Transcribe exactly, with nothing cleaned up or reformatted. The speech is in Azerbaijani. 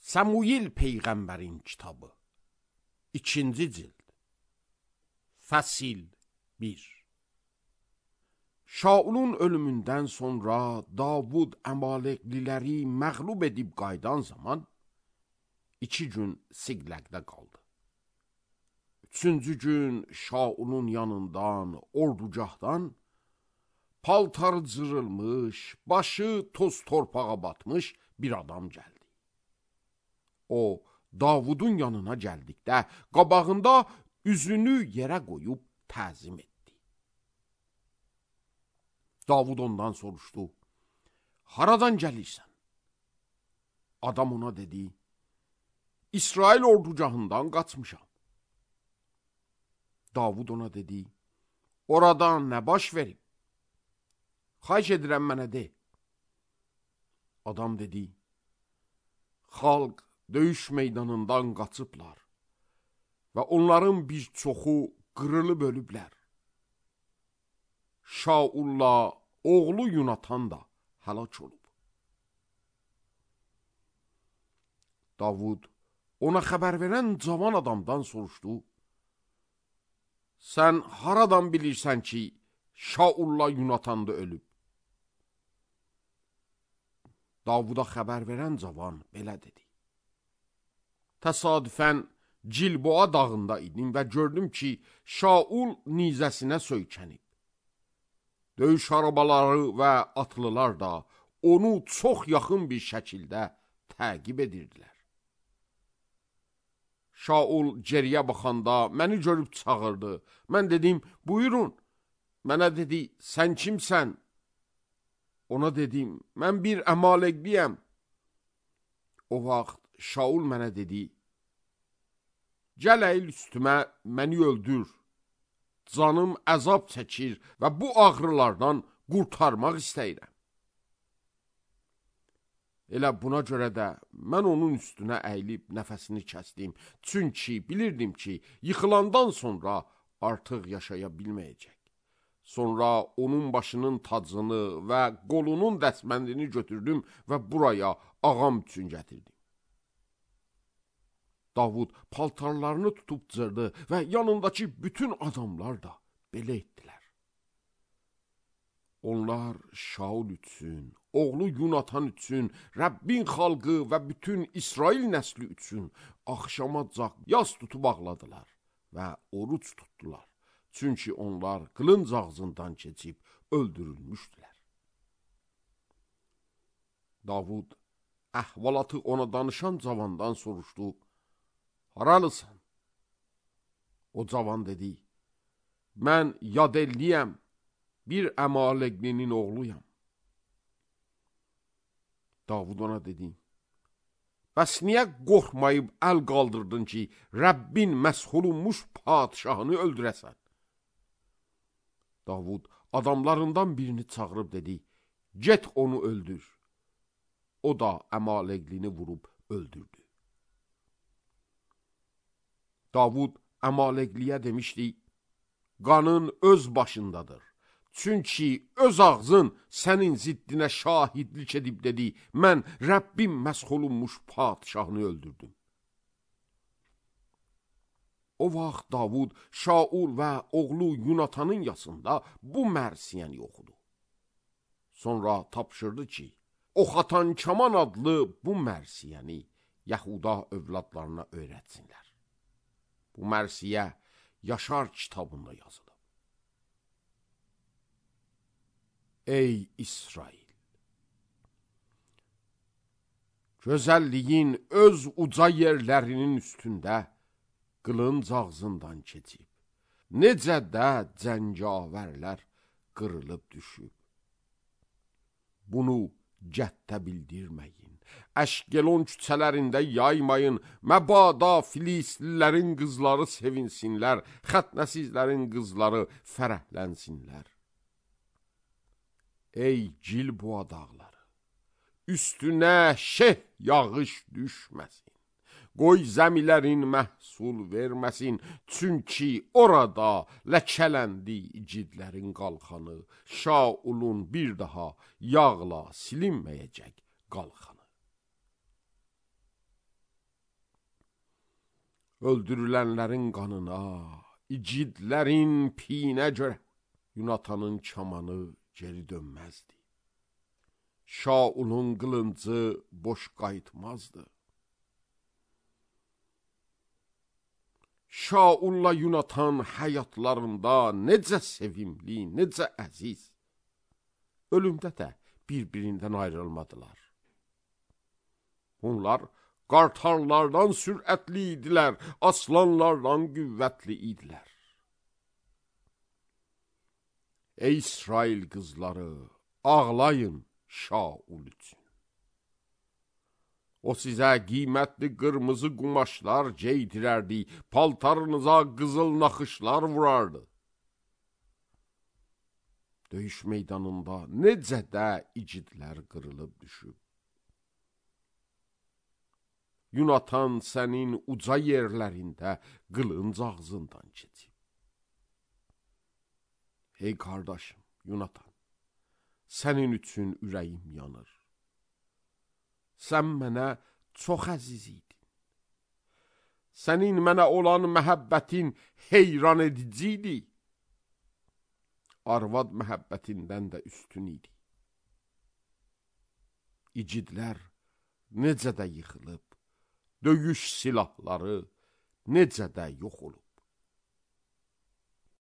Samuil Peyğəmbərin kitabı ikinci cild Fəsil bir. Şaulun ölümündən sonra Davud Əmalekliləri məğlub edib qaydan zaman iki gün Siqləqdə qaldı. Üçüncü gün Şaulun yanından, ordugahdan paltarı cırılmış, başı toz torpağa batmış bir adam gəldi. O, Davudun yanına gəldikdə, qabağında üzünü yerə qoyub təzim etdi. Davud ondan soruşdu, haradan gəlirsən? Adam ona dedi, İsrail ordugahından qaçmışam. Davud ona dedi, oradan nə baş verib? Xahiş edirəm mənə de. Adam dedi, xalq döyüş meydanından qaçıblar və onların bir çoxu qırılıb ölüblər. Şaulla oğlu Yunatan da həlak olub. Davud ona xəbər verən cavan adamdan soruşdu, sən haradan bilirsən ki, Şaulla Yunatan da ölüb? Davuda xəbər verən cavan belə dedi. Təsadüfən Cilboa dağında idim və gördüm ki, Şaul nizəsinə söykənib. Döyüş arabaları və atlılar da onu çox yaxın bir şəkildə təqib edirdilər. Şaul geriyə baxanda məni görüb çağırdı. Mən dedim, buyurun. Mənə dedi, sən kimsən? Ona dedim, mən bir Əmaleqliyəm. O vaxt Şaul mənə dedi, gəl əyil üstümə, məni öldür. Canım əzab çəkir və bu ağrılardan qurtarmaq istəyirəm. Elə buna görə də mən onun üstünə əyilib nəfəsini kəsdim. Çünki bilirdim ki, yıxılandan sonra artıq yaşaya bilməyəcək. Sonra onun başının tacını və qolunun dəsməndini götürdüm və buraya ağam üçün gətirdim. Davud paltarlarını tutub cırdı və yanındakı bütün adamlar da belə etdilər. Onlar Şaul üçün, oğlu Yunatan üçün, Rəbbin xalqı və bütün İsrail nəsli üçün axşamacaq yas tutub ağladılar və oruç tutdular. Çünki onlar qılınc ağzından keçib öldürülmüşdülər. Davud əhvalatı ona danışan cavandan soruşdu, haralısan? O cavan dedi, mən Yadelliyəm, bir Əmaleqlinin oğluyam. Davud ona dedi, bəs niyə qorxmayıb əl qaldırdın ki, Rəbbin məshulunmuş padişahını öldürəsən? Davud adamlarından birini çağırıb dedi, get onu öldür. O da Əmaleqlini vurub öldürdü. Davud Əmaleqliyə demişdi, qanın öz başındadır. Çünki öz ağzın sənin ziddinə şahidlik edib dedi, mən Rəbbim məshulunmuş padişahını öldürdüm. O vaxt Davud Şaul və oğlu Yunatanın yasında bu mərsiyəni oxudu. Sonra tapşırdı ki, Oxatan Kaman adlı bu mərsiyəni Yahuda övladlarına öyrətsinlər. Bu mərsiyə Yaşar kitabında yazılıb. Ey İsrail! Gözəlliyin öz uca yerlərinin üstündə qılınc ağzından keçib, necə də cəngavərlər qırılıb düşüb. Bunu cəhdə bildirməyin, Əşkelon küçələrində yaymayın, məbada Filistlilərin qızları sevinsinlər, xətnəsizlərin qızları fərəhlənsinlər. Ey Cilboa dağları, üstünə şeh yağış düşməsin. Qoy zəmilərin məhsul verməsin, çünki orada ləkələndi igidlərin qalxanı, Şaulun bir daha yağla silinməyəcək qalxanı. Öldürülənlərin qanına, icidlərin piyinə görə Yunatanın kamanı geri dönməzdi. Şaulun qılıncı boş qayıtmazdı. Şaulla Yunatan həyatlarında necə sevimli, necə əziz. Ölümdə də bir-birindən ayrılmadılar. Onlar qartallardan sürətli idilər, aslanlardan qüvvətli idilər. Ey İsrail qızları, ağlayın Şaul üçün. O sizə qiymətli qırmızı qumaşlar geydirərdi, paltarınıza qızıl naxışlar vurardı. Döyüş meydanında necə də icidlər qırılıb düşüb. Yunatan sənin uca yerlərində qılınc ağzından keçib. Ey qardaşım, Yunatan, sənin üçün ürəyim yanır. Sən mənə çox əziz idin. Sənin mənə olan məhəbbətin heyran edici idi. Arvad məhəbbətindən də üstün idi. İcidlər necə də yıxılıb, döyüş silahları necə də yox olub.